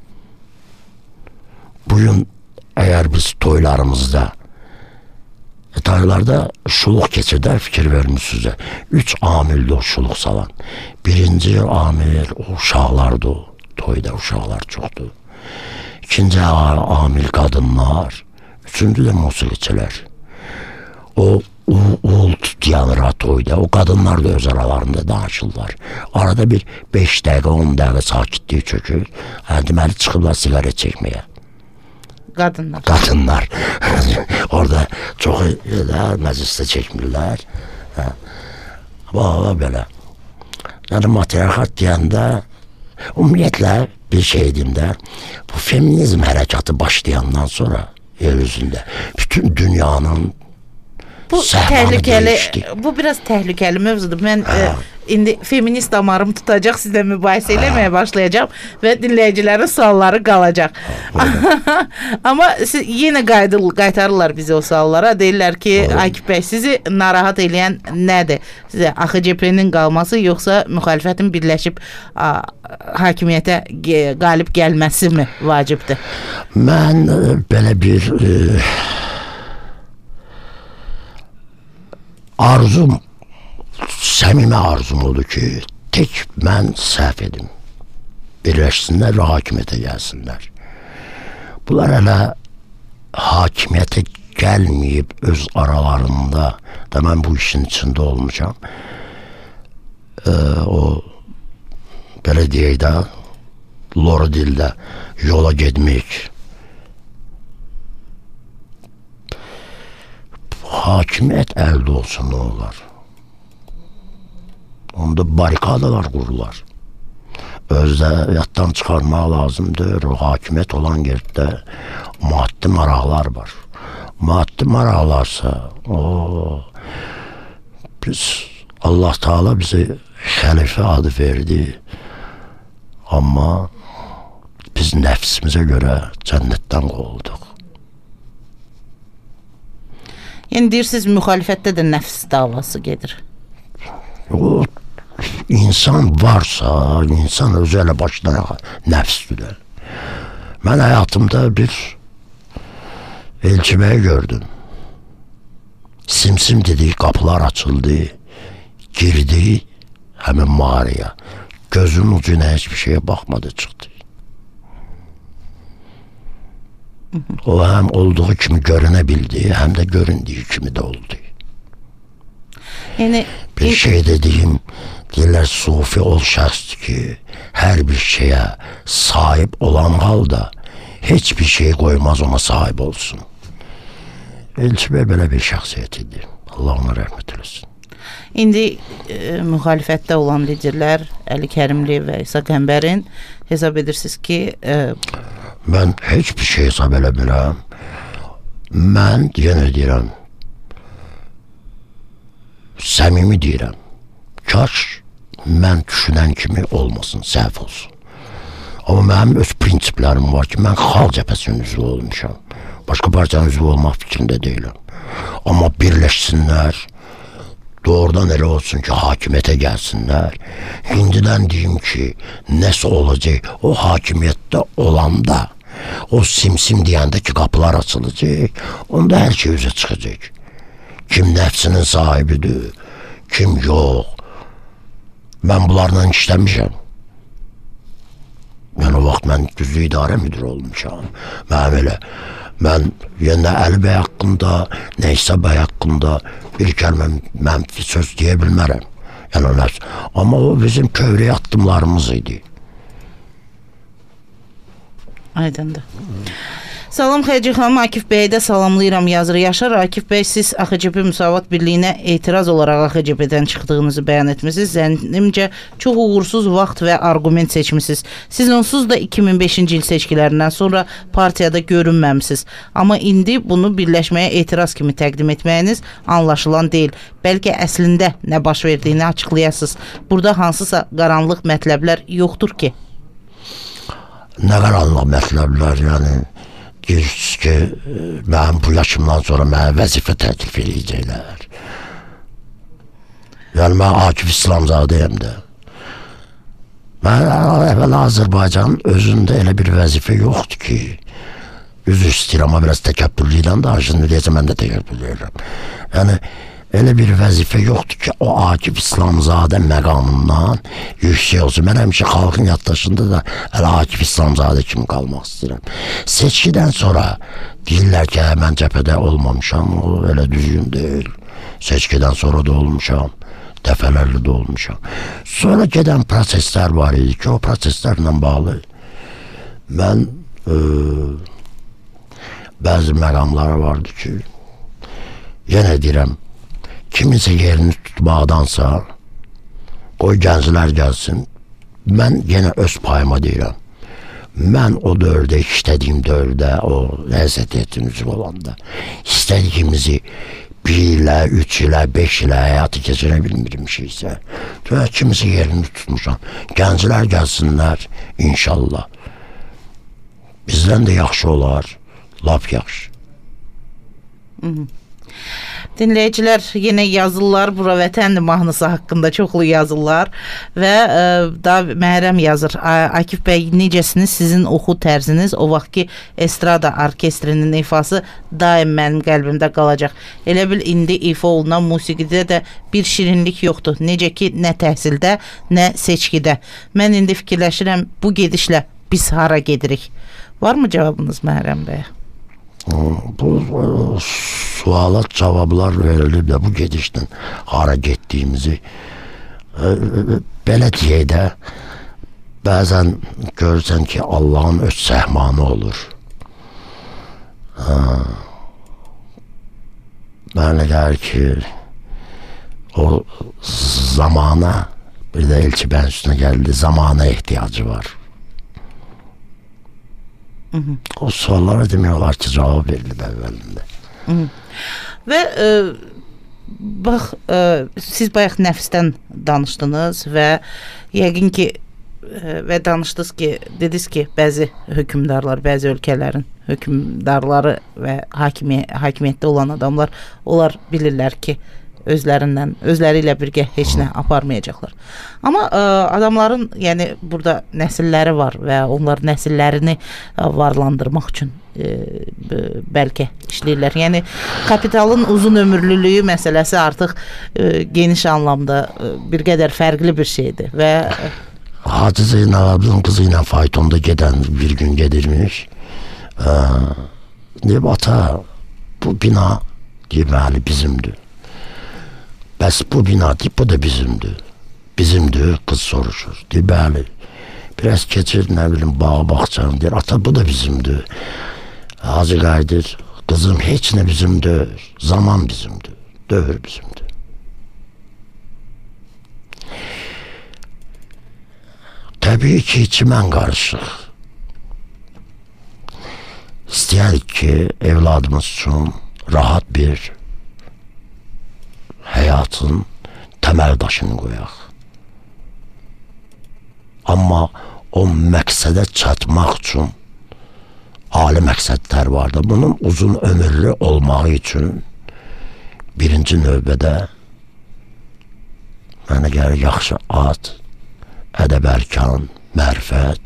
Bugün əgər biz toylarımızda Dayılarda şuluq keçirdə fikir vermişsiniz. 3 amildir o şuluq salan. Birinci amil o uşaqlardır o. Toyda uşaqlar çoxdur. İkinci amil qadınlar. Üçüncü də musiqiçilər. O uğult diyanır toyda. O qadınlar da öz aralarında danışırlar. Arada bir 5 dəqiqə, 10 dəqiqə sakitlik çökür. Deməli çıxırlar sigaret çəkməyə. Qadınlar. Orada çox məclisdə çəkmirlər. Belə. Yəni matriarxat deyəndə ümumiyyətlə bir şey deyim də, bu feminizm hərəkatı başlayandan sonra yer üzündə bütün dünyanın bu təhlükəli, bu biraz təhlükəli mövzudur. Mən indi feminist damarım tutacaq, sizlə mübahisə eləməyə başlayacağam və dinləyicilərin sualları qalacaq. Amma yenə qaytarırlar bizi o suallara. Deyirlər ki, Akif bəy, sizi narahat eləyən nədir? Sizə AXCP-nin qalması, yoxsa müxalifətin birləşib hakimiyyətə qalib gəlməsi mi vacibdir? Mən belə bir arzum, səmimi arzum odur ki, tək mən səhv edim. Birləşsinlər və hakimiyyətə gəlsinlər. Bunlar hələ hakimiyyətə gəlməyib öz aralarında da mən bu işin içində olmuşam. O belə deyək də, lor dildə yola getmək. Hakimiyyət əldə olsun, nə olar? Onda barikadalar qururlar. Özdə yaddan çıxarmaq lazımdır. O hakimiyyət olan yerdə maddi maraqlar var. Maddi maraqlarsa, biz Allah Teala bizi xəlifə adı verdi. Amma biz nəfsimizə görə cənnətdən qovulduq. Yəni deyirsiniz, müxalifətdə də nəfs davası gedir. O insan varsa, insan özü elə başına nəfsdür. Mən həyatımda bir Elçi bəyi gördüm. Simsim dedik, qapılar açıldı, girdi həmin mağaraya. Gözünün ucuna heç bir şeyə baxmadı, çıxdı. O həm olduğu kimi görünə bildi, həm də göründüyü kimi də oldu. Yəni bir şey dediyim, deyirlər, sufi ol şəxsdir ki, hər bir şeyə sahib olan halda heç bir şey qoymaz ona sahib olsun. Elçi bəy belə bir şəxsiyyət idi. Allah ona rəhmət eləsin. İndi müxalifətdə olan liderlər Əli Kərimli və İsa Qəmbərin hesab edirsiniz ki... Mən heç bir şey hesab eləmirəm. Mən yenə deyirəm, səmimi deyirəm, kaş mən düşünən kimi olmasın, səhv olsun. Amma mənim öz prinsiplərim var ki, mən xalq cəbhəsinin üzvü olmuşam. Başqa partiyanın üzvü olmaq fikrində deyiləm. Amma birləşsinlər, doğrudan elə olsun ki, hakimiyyətə gəlsinlər. İndidən deyim ki, nəsə olacaq, o hakimiyyətdə olanda, o simsim deyəndə ki, qapılar açılacaq, onda hər şey üzə çıxacaq. Kim nəfsinin sahibidir, kim yox. Mən bunlarla işləmişəm. Yəni, o vaxt mən düzlü idarə müdürü olmuşam. Mən yenə Əli bəy haqqında, Neysə bəy haqqında bir kəlmə mənfi söz deyə bilmərəm. Yəni, amma o bizim kövrəyə addımlarımız idi. Aydındır. Salam Xərci xanım, Akif bəyə də salamlayıram, yazır. Yaşar Akif bəy, siz AXCP Müsavat Birliyinə etiraz olaraq AXCP-dən çıxdığınızı bəyan etmişsiniz. Zənnimcə çox uğursuz vaxt və argument seçmişsiniz. Siz onsuz da 2005-ci il seçkilərindən sonra partiyada görünməmişsiniz. Amma indi bunu birləşməyə etiraz kimi təqdim etməyiniz anlaşılan deyil. Bəlkə əslində nə baş verdiyini açıqlayasınız. Burada hansısa qaranlıq mətləblər yoxdur ki? Nə qaranlıq mətləblər, yəni... Deyirsiniz ki, mənim bu yaşımdan sonra mənə vəzifə təklif edəcəklər. Yəni, mən Akif İslamzadəyəm də. Mən əvvəl Azərbaycanın özündə elə bir vəzifə yoxdur ki, üzr istəyirəm, amma biraz təkəbbürlüyəm də, şimdi deyəcəm, mən də təkəbbürlüyəm. Yəni, elə bir vəzifə yoxdur ki, o Akif İslamzadə məqamından yüksək olsun. Mən həmişə xalqın yaddaşında da elə Akif İslamzadə kimi qalmaq istəyirəm. Seçkidən sonra deyirlər ki, mən cəbhədə olmamışam, o elə düzgün deyil. Seçkidən sonra da olmuşam, dəfələrlə də olmuşam. Sonra gedən proseslər var idi ki, o proseslərlə bağlı mən bəzi məqamlar vardı ki, yenə deyirəm, kiminsə yerini tutmaqdansa, qoy gənclər gəlsin, mən yenə öz payıma deyirəm. Mən o dövrdə, işlədiyim dövrdə, o həzətiyyətin üzv olanda, istədiyimizi 1 ilə, 3 ilə, 5 ilə həyatı keçirə bilmirmişiksə, və kiminsə yerini tutmuşam. Gənclər gəlsinlər, inşallah. Bizdən də yaxşı olar, lap yaxşı. Dinləyicilər yenə yazırlar, bura vətəndir mahnısı haqqında çoxlu yazırlar və da Məhrəm yazır. Akif bəy, necəsiniz, sizin oxu tərziniz, o vaxt ki estrada orkestrinin ifası daim mənim qəlbimdə qalacaq. Elə bil indi ifa olunan musiqidə də bir şirinlik yoxdur, necə ki nə təhsildə, nə seçkidə. Mən indi fikirləşirəm, bu gedişlə biz hara gedirik? Varmı cavabınız Məhrəm bəy? Bu sualat cavablar verilib də bu gedişlə hara getdiyimizi belə deyək də, bəzən görürsən ki, Allahın öz səhmanı olur. Mənə gəlir ki, o zamana, bir də Elçi bəyin üstünə gəldi, zamana ehtiyacı var. O suallara demək olar ki, cavab verilib əvvəlində. Və bax, siz bayaq nəfsdən danışdınız və yəqin ki və danışdınız ki, dediniz ki, bəzi hökümdarlar, bəzi ölkələrin hökümdarları və hakimiyyətdə olan adamlar, onlar bilirlər ki, özləri ilə birgə heç nə aparmayacaqlar. Amma adamların, yəni burada nəsilləri var və onlar nəsillərini varlandırmaq üçün bəlkə işləyirlər. Yəni kapitalın uzun ömürlülüyü məsələsi artıq geniş anlamda bir qədər fərqli bir şeydir və Hacı Zeynalabdın qızı ilə faytonda gedən bir gün gedirmiş. Deyib, ata, bu bina deməli bizimdir. Bəs bu bina deyib, bu da bizimdir. Bizimdir, qız soruşur. Deyib, bəli. Biraz keçir, nə bilim, bağa baxacağım, deyir, ata, bu da bizimdir. Hacı qayıdır, qızım, heç nə bizimdir, zaman bizimdir, dövr bizimdir. Təbii ki, içimən qarışıq. İstəyərik ki, evladımız üçün rahat bir həyatın təməl daşını qoyaq. Amma o məqsədə çatmaq üçün ali məqsədlər var da, bunun uzun ömürlü olmağı üçün birinci növbədə mənə gəlir yaxşı ad, ədəb-ərkan, mərifət.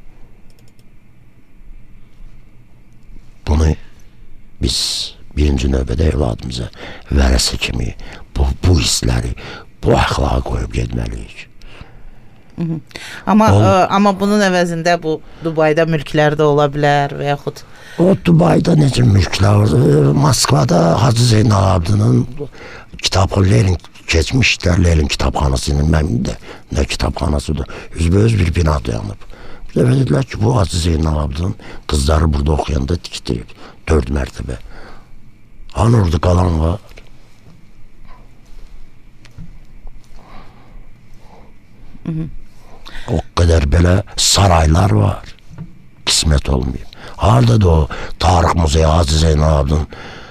Bunu biz birinci növbədə evladımıza vərəsə kimi bu hissləri, bu əxlağı qoyub getməliyik. Amma bunun əvəzində bu Dubayda mülklər də ola bilər və yaxud o Dubayda necə mülklər var? Moskvada Hacı Zeynalabdının kitabı Lenin keçmişlər, Lenin kitabxanasının, mənim də nə kitabxanasıdır, üzbəüz bir bina dayanıb. Bir dəfə dedilər ki, bu Hacı Zeynalabdının qızları burada oxuyanda tikdirib, 4 mərtəbə. Hani orada qalan var? O qədər belə saraylar var, qismət olmayıb. Haradadır o Tarix Muzeyi, Hacı Zeynalabdın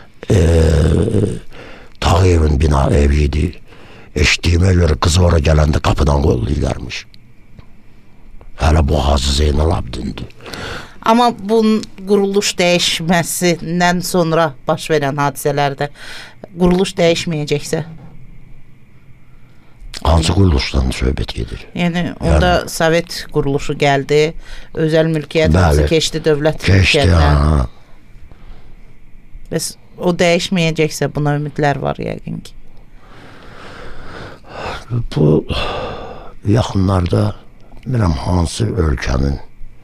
Tağıyevin bina evi idi. Eşitdiyimə görə qızı ora gələndə qapıdan qollayırlarmış. Hələ bu Hacı Zeynalabdindir. Amma bunun quruluş dəyişməsindən sonra baş verən hadisələrdə quruluş dəyişməyəcəksə? Hansı quruluşdan söhbət gedir? Yəni, onda Sovet quruluşu gəldi, özəl mülkiyyət hansı keçdi dövlət mülkiyyətinə. Bəs o dəyişməyəcəksə buna ümidlər var yəqin ki. Bu yaxınlarda bilmirəm hansı ölkənin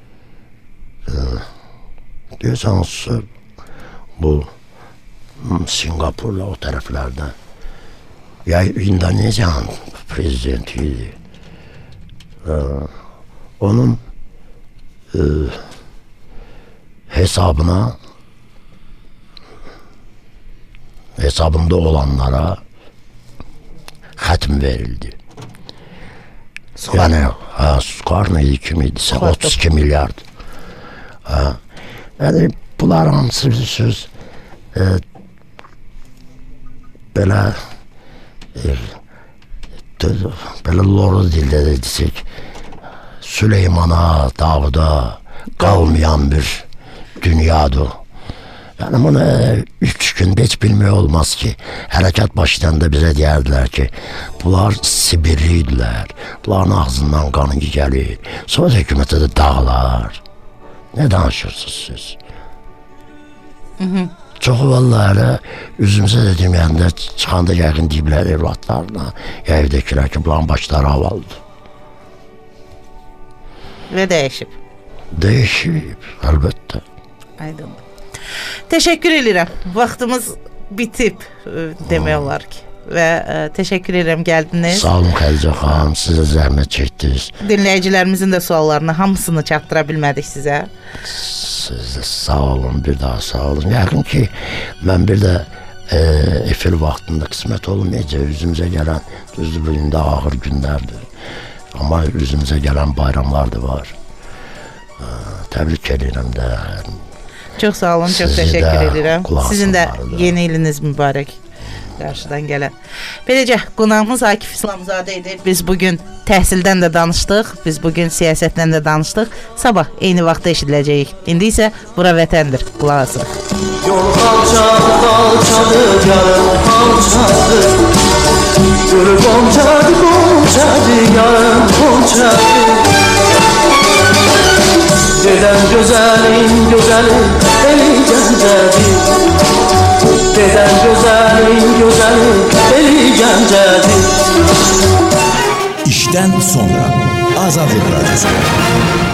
deyəsən hansısa bu Singapurla o tərəflərdən ya İndoneziyanın prezidenti idi. Onun hesabında olanlara xətm verildi. Yəni, Suqarno idi, kim idisə, 32 milyard. Yəni, bunlar hansı bir söz belə loru dildə də desək, Süleymana, Davuda qalmayan bir dünyadır. Yəni, bunu 3 gündə heç bilmək olmaz ki, hərəkat başlayanda bizə deyərdilər ki, bunlar Sibirliydiler, bunların ağzından qanı gəlir, sonra hökumətə də dağlar. Nə danışırsınız siz? Çoxu vallahi elə üzümüzə də deməyəndə çıxanda yəqin deyiblər evlatlarına, ya evdəkilər ki, bunların başları havalıdır. Və dəyişib. Dəyişib, əlbəttə. Aydın. Təşəkkür edirəm. Vaxtımız bitib demək olar ki. Və təşəkkür edirəm gəldiniz. Sağ olun Xədicə xanım, sizə zəhmət çəkdiniz. Dinləyicilərimizin də suallarını hamısını çatdıra bilmədik sizə. Siz də sağ olun, bir daha sağ olun. Yəqin ki, mən bir də efir vaxtında qismət olmayacaq, üzümüzə gələn, düzdür bu indi ağır günlərdir. Amma üzümüzə gələn bayramlar da var. Təbrik edirəm də. Çox sağ olun, çox təşəkkür edirəm. Sizin də yeni iliniz mübarək. Qarşıdan gələn. Beləcə, qonağımız Akif İslamzadə idi. Biz bugün təhsildən də danışdıq, biz bugün siyasətdən də danışdıq. Sabah eyni vaxtda eşidiləcəyik. İndi isə bura vətəndir. Qulaq asırıq. Yol qalçadır, yarım qalçadır. Gül qonçadır, yarım qonçadır. Dedəm gözəlin, eli gəncədir. Dedəm gözəlin, eli gəncədir. İşdən sonra Azadlıq Radyosu.